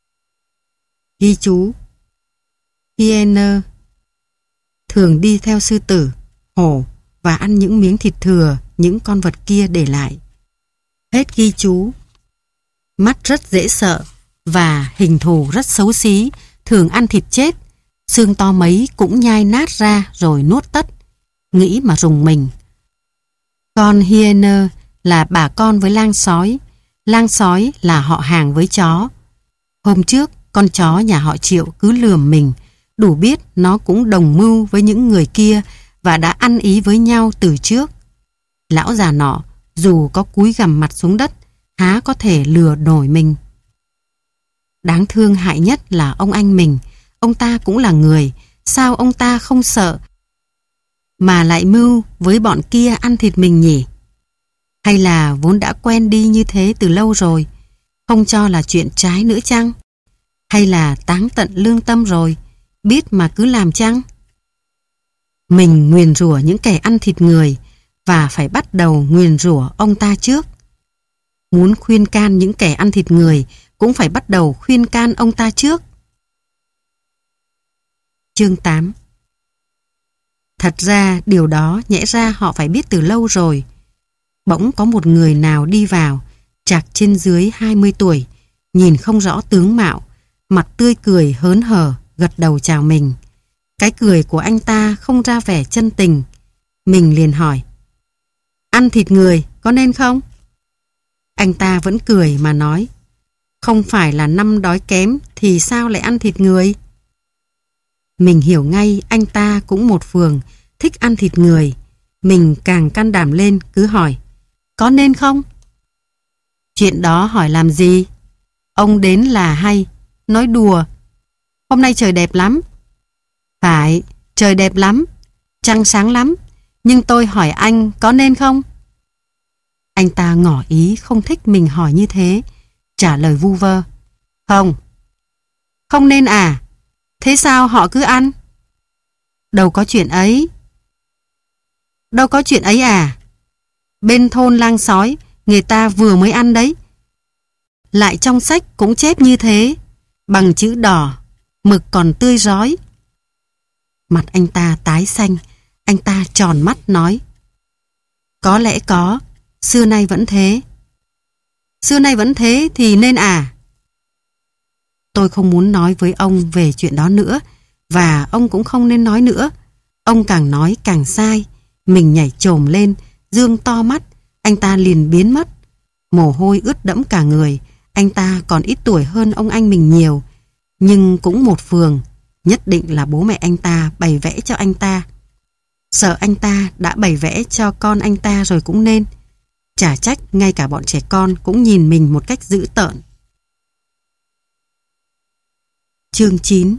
Ghi chú: hyena thường đi theo sư tử, hổ và ăn những miếng thịt thừa những con vật kia để lại. Hết ghi chú. Mắt rất dễ sợ và hình thù rất xấu xí, thường ăn thịt chết, xương to mấy cũng nhai nát ra rồi nuốt tất. Nghĩ mà rùng mình. Con hyena là bà con với lang sói là họ hàng với chó. Hôm trước, con chó nhà họ Triệu cứ lườm mình, đủ biết nó cũng đồng mưu với những người kia và đã ăn ý với nhau từ trước. Lão già nọ, dù có cúi gằm mặt xuống đất, há có thể lừa nổi mình. Đáng thương hại nhất là ông anh mình, ông ta cũng là người, sao ông ta không sợ mà lại mưu với bọn kia ăn thịt mình nhỉ? Hay là vốn đã quen đi như thế từ lâu rồi, không cho là chuyện trái nữa chăng? Hay là táng tận lương tâm rồi, biết mà cứ làm chăng? Mình nguyền rủa những kẻ ăn thịt người và phải bắt đầu nguyền rủa ông ta trước. Muốn khuyên can những kẻ ăn thịt người cũng phải bắt đầu khuyên can ông ta trước. Chương 8. Thật ra điều đó nhẽ ra họ phải biết từ lâu rồi. Bỗng có một người nào đi vào, chạc trên dưới 20 tuổi, nhìn không rõ tướng mạo, mặt tươi cười hớn hở, gật đầu chào mình. Cái cười của anh ta không ra vẻ chân tình. Mình liền hỏi: ăn thịt người có nên không? Anh ta vẫn cười mà nói: không phải là năm đói kém thì sao lại ăn thịt người? Mình hiểu ngay anh ta cũng một phường thích ăn thịt người. Mình càng can đảm lên cứ hỏi: có nên không? Chuyện đó hỏi làm gì? Ông đến là hay. Nói đùa. Hôm nay trời đẹp lắm. Phải, trời đẹp lắm, trăng sáng lắm. Nhưng tôi hỏi anh có nên không? Anh ta ngỏ ý không thích mình hỏi như thế, trả lời vu vơ: không. Không nên à? Thế sao họ cứ ăn? Đâu có chuyện ấy. Đâu có chuyện ấy à? Bên thôn lang sói, người ta vừa mới ăn đấy. Lại trong sách cũng chép như thế, bằng chữ đỏ, mực còn tươi rói. Mặt anh ta tái xanh, anh ta tròn mắt nói: có lẽ có, xưa nay vẫn thế. Xưa nay vẫn thế thì nên à? Tôi không muốn nói với ông về chuyện đó nữa, và ông cũng không nên nói nữa. Ông càng nói càng sai. Mình nhảy chồm lên, dương to mắt, anh ta liền biến mất. Mồ hôi ướt đẫm cả người. Anh ta còn ít tuổi hơn ông anh mình nhiều, nhưng cũng một phường. Nhất định là bố mẹ anh ta bày vẽ cho anh ta. Sợ anh ta đã bày vẽ cho con anh ta rồi cũng nên. Chả trách ngay cả bọn trẻ con cũng nhìn mình một cách dữ tợn. Chương 9.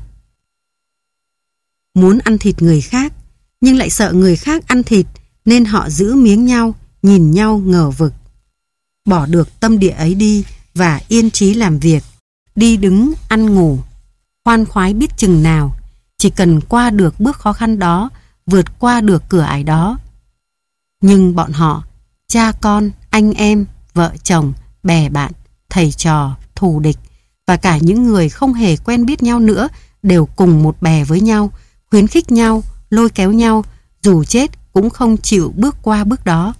Muốn ăn thịt người khác, nhưng lại sợ người khác ăn thịt, nên họ giữ miếng nhau, nhìn nhau ngờ vực. Bỏ được tâm địa ấy đi và yên trí làm việc, đi đứng, ăn ngủ, khoan khoái biết chừng nào. Chỉ cần qua được bước khó khăn đó, vượt qua được cửa ải đó. Nhưng bọn họ, cha con, anh em, vợ chồng, bè bạn, thầy trò, thù địch và cả những người không hề quen biết nhau nữa đều cùng một bè với nhau, khuyến khích nhau, lôi kéo nhau, dù chết cũng không chịu bước qua bước đó.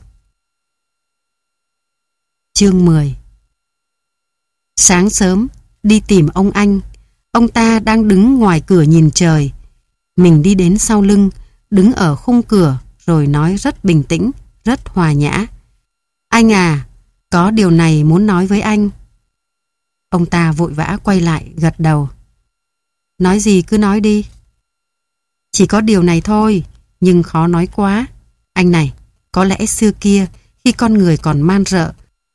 Chương 10. Sáng sớm, đi tìm ông anh. Ông ta đang đứng ngoài cửa nhìn trời. Mình đi đến sau lưng, đứng ở khung cửa rồi nói rất bình tĩnh, rất hòa nhã: anh à, có điều này muốn nói với anh. Ông ta vội vã quay lại, gật đầu: nói gì cứ nói đi. Chỉ có điều này thôi, nhưng khó nói quá. Anh này, có lẽ xưa kia, khi con người còn man rợ,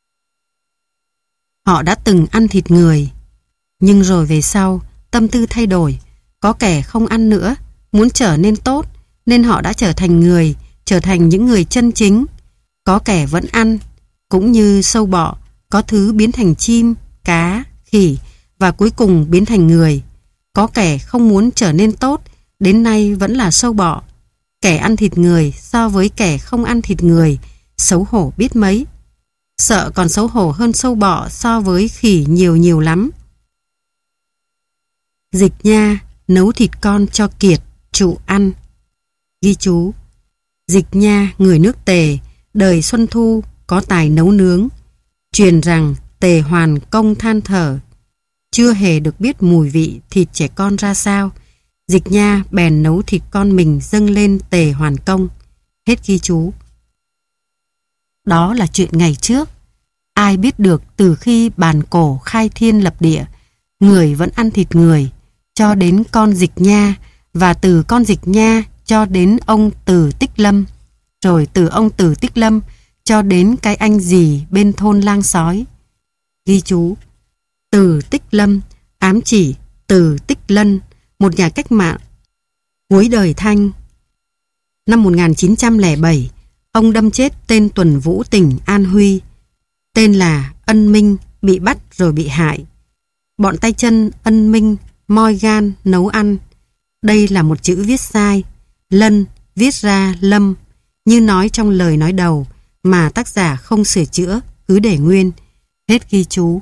họ đã từng ăn thịt người. Nhưng rồi về sau, tâm tư thay đổi. Có kẻ không ăn nữa, muốn trở nên tốt, nên họ đã trở thành người, trở thành những người chân chính. Có kẻ vẫn ăn, cũng như sâu bọ, có thứ biến thành chim, cá, khỉ và cuối cùng biến thành người. Có kẻ không muốn trở nên tốt, đến nay vẫn là sâu bọ. Kẻ ăn thịt người so với kẻ không ăn thịt người, xấu hổ biết mấy. Sợ còn xấu hổ hơn sâu bọ so với khỉ nhiều lắm. Dịch Nha nấu thịt con cho Kiệt, trụ ăn. Ghi chú: Dịch Nha, người nước Tề, đời Xuân Thu, có tài nấu nướng. Truyền rằng Tề Hoàn Công than thở, chưa hề được biết mùi vị thịt trẻ con ra sao. Dịch Nha bèn nấu thịt con mình dâng lên Tề Hoàn Công. Hết ghi chú. Đó là chuyện ngày trước. Ai biết được từ khi bàn cổ khai thiên lập địa, người vẫn ăn thịt người, cho đến con Dịch Nha, và từ con Dịch Nha cho đến ông Từ Tích Lâm, rồi từ ông Từ Tích Lâm cho đến cái anh dì bên thôn Lang Sói. Ghi chú: Từ Tích Lâm ám chỉ Từ Tích Lân, một nhà cách mạng cuối đời Thanh. Năm 1907, ông đâm chết tên Tuần Vũ tỉnh An Huy, tên là Ân Minh, bị bắt rồi bị hại. Bọn tay chân Ân Minh moi gan nấu ăn. Đây là một chữ viết sai, Lân viết ra Lâm, như nói trong lời nói đầu, mà tác giả không sửa chữa, cứ để nguyên. Hết ghi chú.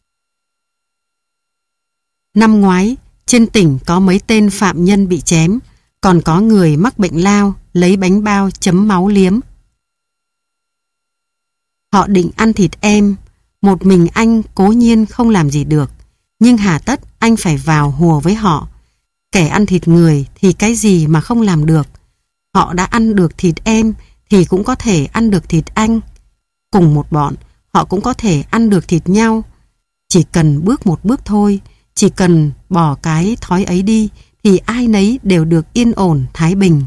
Năm ngoái, trên tỉnh có mấy tên phạm nhân bị chém, còn có người mắc bệnh lao, lấy bánh bao chấm máu liếm. Họ định ăn thịt em, một mình anh cố nhiên không làm gì được, nhưng hà tất anh phải vào hùa với họ. Kẻ ăn thịt người thì cái gì mà không làm được. Họ đã ăn được thịt em thì cũng có thể ăn được thịt anh. Cùng một bọn, họ cũng có thể ăn được thịt nhau. Chỉ cần bước một bước thôi, chỉ cần bỏ cái thói ấy đi, thì ai nấy đều được yên ổn, thái bình.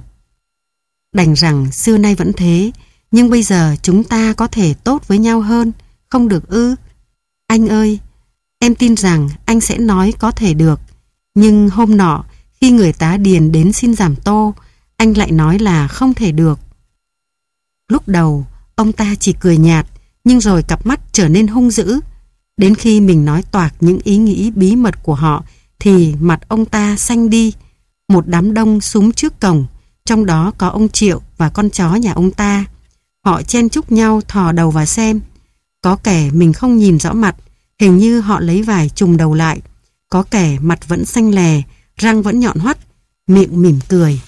Đành rằng xưa nay vẫn thế, nhưng bây giờ chúng ta có thể tốt với nhau hơn, không được ư? Anh ơi, em tin rằng anh sẽ nói có thể được. Nhưng hôm nọ, khi người tá điền đến xin giảm tô, anh lại nói là không thể được. Lúc đầu, ông ta chỉ cười nhạt, nhưng rồi cặp mắt trở nên hung dữ. Đến khi mình nói toạc những ý nghĩ bí mật của họ, thì mặt ông ta xanh đi. Một đám đông súng trước cổng, trong đó có ông Triệu và con chó nhà ông ta. Họ chen chúc nhau thò đầu vào xem. Có kẻ mình không nhìn rõ mặt, hình như họ lấy vải trùm đầu lại. Có kẻ mặt vẫn xanh lè, răng vẫn nhọn hoắt, miệng mỉm cười.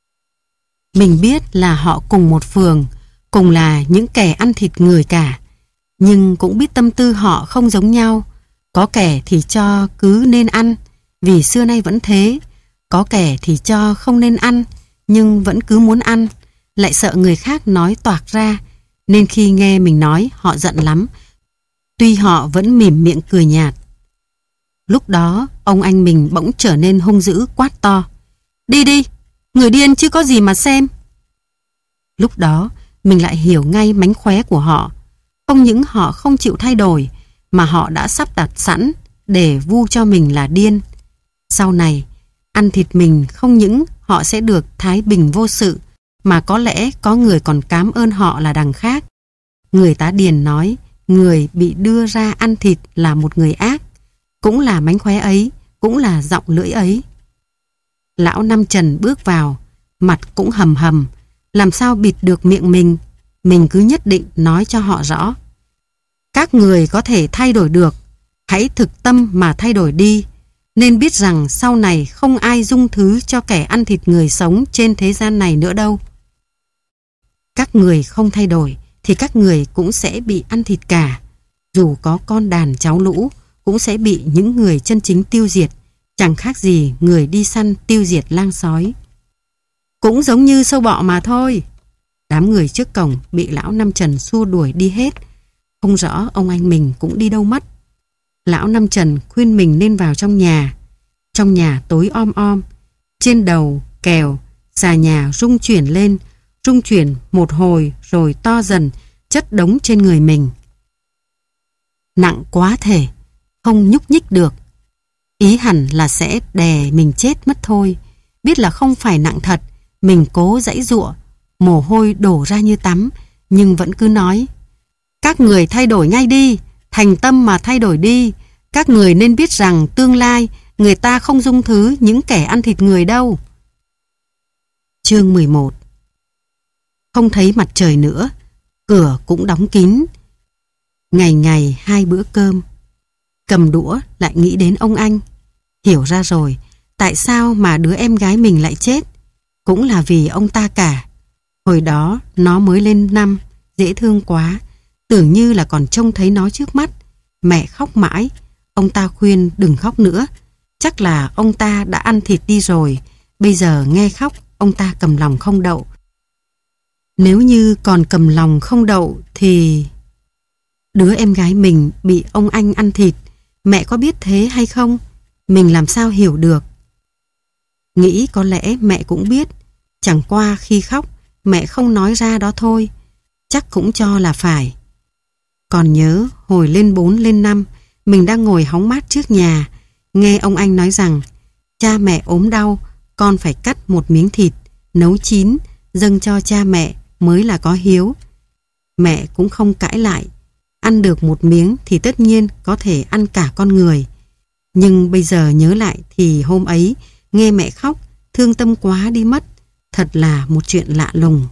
Mình biết là họ cùng một phường, cùng là những kẻ ăn thịt người cả, nhưng cũng biết tâm tư họ không giống nhau. Có kẻ thì cho cứ nên ăn, vì xưa nay vẫn thế. Có kẻ thì cho không nên ăn, nhưng vẫn cứ muốn ăn, lại sợ người khác nói toạc ra, nên khi nghe mình nói họ giận lắm, tuy họ vẫn mỉm miệng cười nhạt. Lúc đó ông anh mình bỗng trở nên hung dữ, quát to: Đi đi, người điên chứ có gì mà xem. Lúc đó mình lại hiểu ngay mánh khóe của họ. Không những họ không chịu thay đổi, mà họ đã sắp đặt sẵn để vu cho mình là điên. Sau này, ăn thịt mình không những họ sẽ được thái bình vô sự, mà có lẽ có người còn cám ơn họ là đằng khác. Người tá điền nói người bị đưa ra ăn thịt là một người ác, cũng là mánh khóe ấy, cũng là giọng lưỡi ấy. Lão Năm Trần bước vào, mặt cũng hầm hầm, làm sao bịt được miệng mình cứ nhất định nói cho họ rõ. Các người có thể thay đổi được, hãy thực tâm mà thay đổi đi, nên biết rằng sau này không ai dung thứ cho kẻ ăn thịt người sống trên thế gian này nữa đâu. Các người không thay đổi thì các người cũng sẽ bị ăn thịt cả, dù có con đàn cháu lũ cũng sẽ bị những người chân chính tiêu diệt, chẳng khác gì người đi săn tiêu diệt lang sói. Cũng giống như sâu bọ mà thôi. Đám người trước cổng bị lão Năm Trần xua đuổi đi hết, không rõ ông anh mình cũng đi đâu mất. Lão Năm Trần khuyên mình nên vào trong nhà. Trong nhà tối om om, trên đầu kèo xà nhà rung chuyển lên, rung chuyển một hồi rồi to dần, chất đống trên người mình. Nặng quá thể, không nhúc nhích được. Ý hẳn là sẽ đè mình chết mất thôi. Biết là không phải nặng thật, mình cố giãy giụa, mồ hôi đổ ra như tắm, nhưng vẫn cứ nói: Các người thay đổi ngay đi, thành tâm mà thay đổi đi. Các người nên biết rằng tương lai người ta không dung thứ những kẻ ăn thịt người đâu. Chương 11. Không thấy mặt trời nữa, cửa cũng đóng kín. Ngày ngày 2 bữa cơm. Cầm đũa lại nghĩ đến ông anh. Hiểu ra rồi, tại sao mà đứa em gái mình lại chết? Cũng là vì ông ta cả. Hồi đó nó mới lên năm, dễ thương quá, tưởng như là còn trông thấy nó trước mắt. Mẹ khóc mãi, ông ta khuyên đừng khóc nữa. Chắc là ông ta đã ăn thịt đi rồi, bây giờ nghe khóc, ông ta cầm lòng không đậu. Nếu như còn cầm lòng không đậu thì... Đứa em gái mình bị ông anh ăn thịt, mẹ có biết thế hay không? Mình làm sao hiểu được? Nghĩ có lẽ mẹ cũng biết, chẳng qua khi khóc, mẹ không nói ra đó thôi, chắc cũng cho là phải. Còn nhớ hồi lên 4 lên 5, mình đang ngồi hóng mát trước nhà, nghe ông anh nói rằng cha mẹ ốm đau, con phải cắt một miếng thịt, nấu chín, dâng cho cha mẹ mới là có hiếu. Mẹ cũng không cãi lại, ăn được một miếng thì tất nhiên có thể ăn cả con người. Nhưng bây giờ nhớ lại thì hôm ấy nghe mẹ khóc, thương tâm quá đi mất, thật là một chuyện lạ lùng.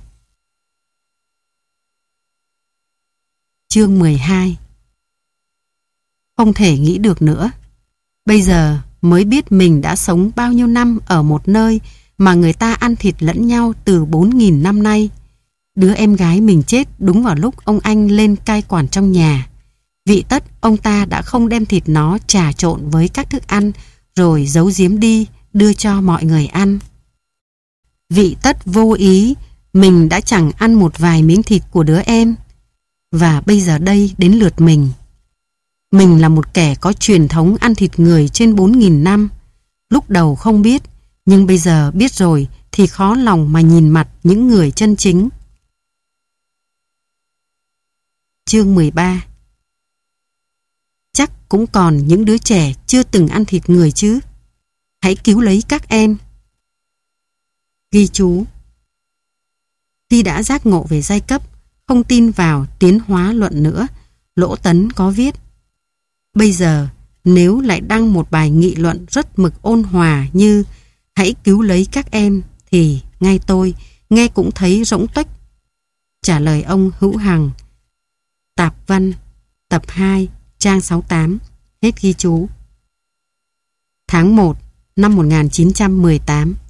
Chương 12. Không thể nghĩ được nữa. Bây giờ mới biết mình đã sống bao nhiêu năm ở một nơi mà người ta ăn thịt lẫn nhau từ 4.000 năm nay. Đứa em gái mình chết đúng vào lúc ông anh lên cai quản trong nhà. Vị tất ông ta đã không đem thịt nó trà trộn với các thức ăn rồi giấu giếm đi đưa cho mọi người ăn. Vị tất vô ý mình đã chẳng ăn một vài miếng thịt của đứa em. Và bây giờ đây đến lượt mình. Mình là một kẻ có truyền thống ăn thịt người trên 4.000 năm. Lúc đầu không biết, nhưng bây giờ biết rồi thì khó lòng mà nhìn mặt những người chân chính. Chương 13. Chắc cũng còn những đứa trẻ chưa từng ăn thịt người chứ. Hãy cứu lấy các em. Ghi chú. Khi đã giác ngộ về giai cấp, không tin vào tiến hóa luận nữa, Lỗ Tấn có viết: bây giờ nếu lại đăng một bài nghị luận rất mực ôn hòa như hãy cứu lấy các em thì ngay tôi nghe cũng thấy rỗng tuếch. Trả lời ông Hữu Hằng, Tạp Văn, tập 2, trang 68. Hết ghi chú. Tháng 1 năm 1918.